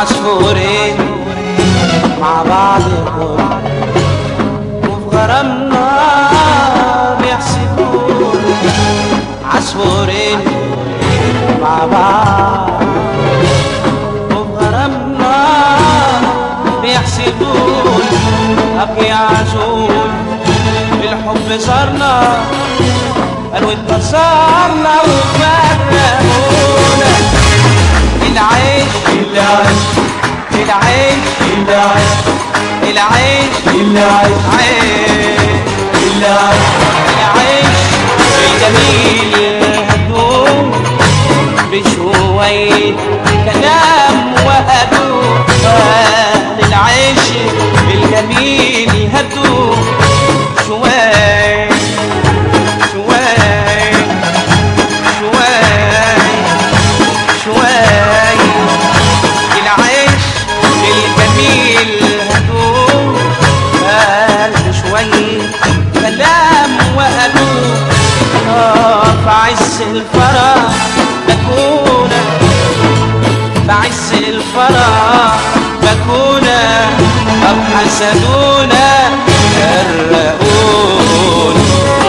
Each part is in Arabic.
عصفورين مع بعض وفي غرامنا بيحسدون. عصفورين مع بعض وفي غرامنا بيحسدون. أبكي يا عزول الحب صارنا قالوا اتكسرنا وفرقونا. العيش العيش العيش العيش العيش الجميل هدوم بشوية كلام وهدوء. العيش الجميل هدوم شوية شوية شوية شوية. العيش الجميل هدوء قلب شوية كلام وهدوء. في عز الفرح بكونا في عز الفرح بكونا. طب حسدونا فرقونا.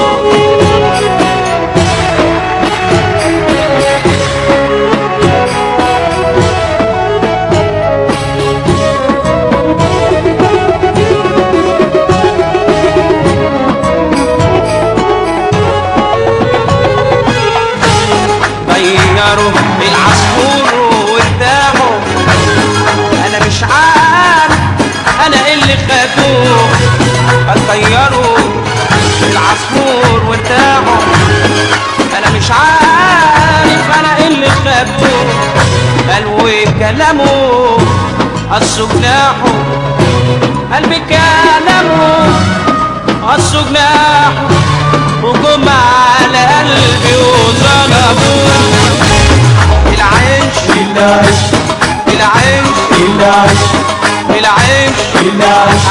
غيروا العصفور وارتاحوا. انا مش عارف انا ايه اللي خدوه. غيروا العصفور وارتاحوا. انا مش عارف انا ايه اللي خدوه. قالوا كلامه قصوا جناحه. قلبي كلامه قصوا جناحه وجم على قلبي وظلموه. العيش العيش العيش العيش العيش العيش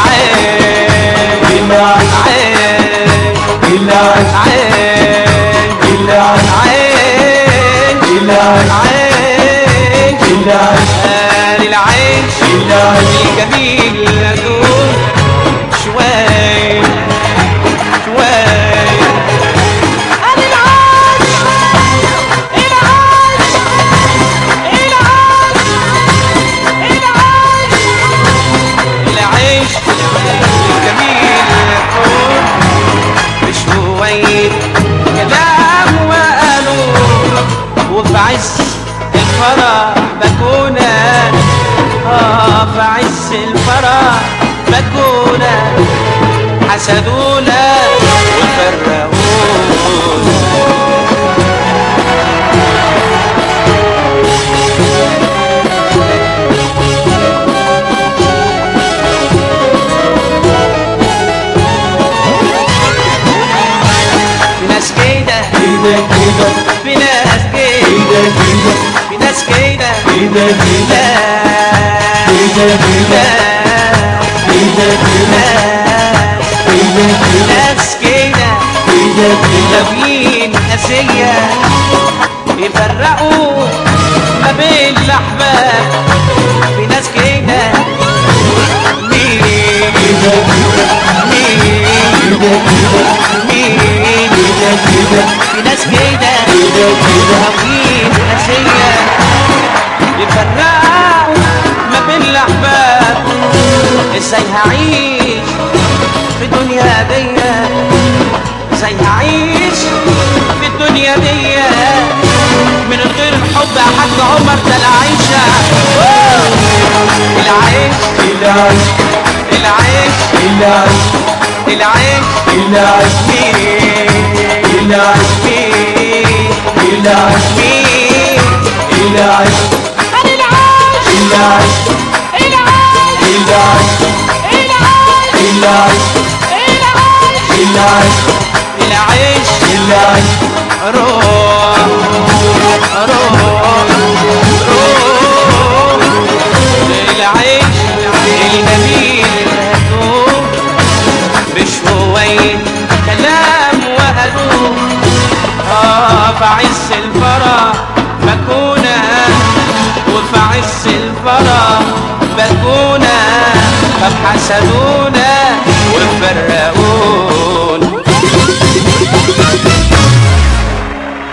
العيش الجميل هدوء شوية شوية. كلام وقالوا وفي عز الفرح بكونا. في عز الفرح بكونا. حسدونا وفرقونا. في ناس كده في ناس كده ناس كده لابين قاسية يفرقوا ما بين الأحباب. في ناس كده مين في ناس كده لابين قاسية يفرقوا ما بين الأحباب. ازاي هعيش في الدنيا دي؟ ازاي هعيش في الدنيا دي من غير الحب يا حاج عمر؟ ده العيشة العيش العيش العيش العيش العيش العيش العيش العيش العيش روح روح روح. العيش الجميل هدوء بشوية كلام وهدوء. في عز الفرح بكونا وفي عز الفرح بكونا طب حسدونا